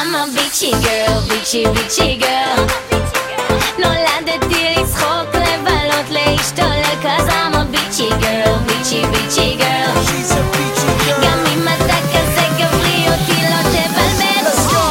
I'm a bitchy girl, bitchy bitchy girl. נולדתי לצחוק, לבלות, להשתולל, cause I'm a bitchy girl, bitchy bitchy girl. גם אם אתה כזה גברי, אותי לא תבלבל.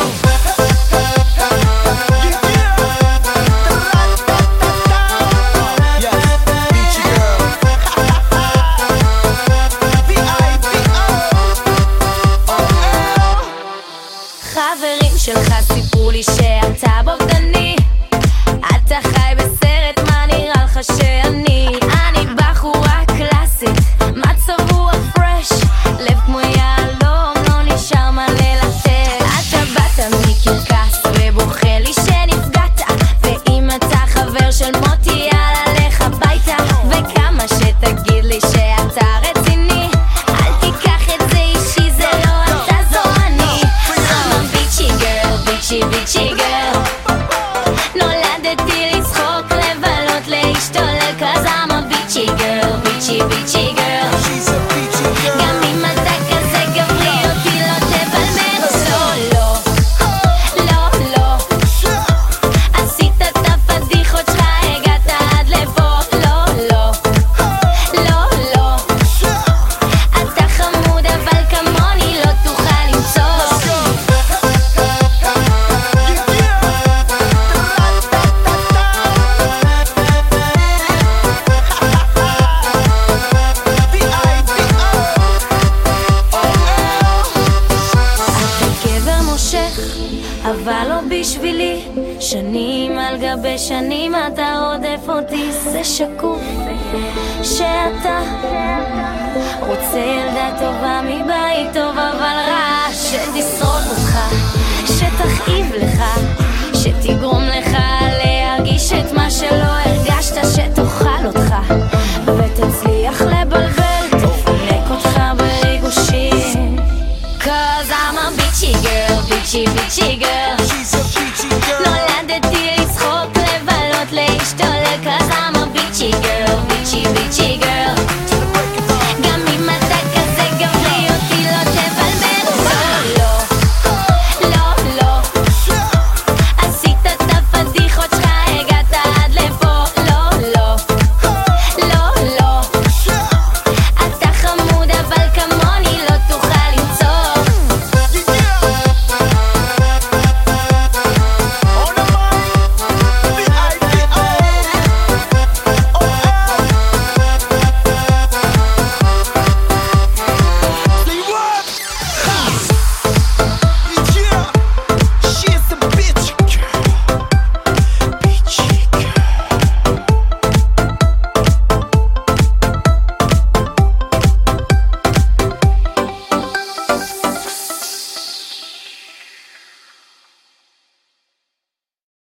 חברים שלך סיפרו לי שאתה בוגדני, אתה חי בסרט, מה נראה לך שאני? אני בחורה קלאסית, מצב רוח פרש, לב כמו יעלום, לא נשאר מה ללטף. אתה באת מקרקס ובוכה לי שנפגעת, ואם אתה חבר של מוטי יאללה לך הביתה. וכמה שתגיד לי שאתה רציני, אל תיקח את זה אישי, זה לא אתה זו אני. I'm a bitchy girl, bitchy bitchy girl. נולדתי לצחוק, לבלות, להשתולל, cause I'm a bitchy girl, bitchy bitchy girl. גם אם אתה כזה גברי, אותי לא תבלבל. לא, לא, לא, לא, עשית את הפדיחות שלך, הגעת עד לפה. לא, לא, לא, לא, אתה חמוד אבל כמוני לא תוכל למצוא. אבל לא בשבילי, שנים על גבי שנים אתה רודף אותי. זה שקוף שאתה רוצה ילדה טובה מבית טוב אבל רע, שתשרוד אותך, שתכאיב לך, שתגרום לך להרגיש את מה שלא הרגשת, שתאכל אותך ותצליח לבלבל, תפרק אותך בריגושים. Cause I'm a bitchy girl, bitchy bitchy girl.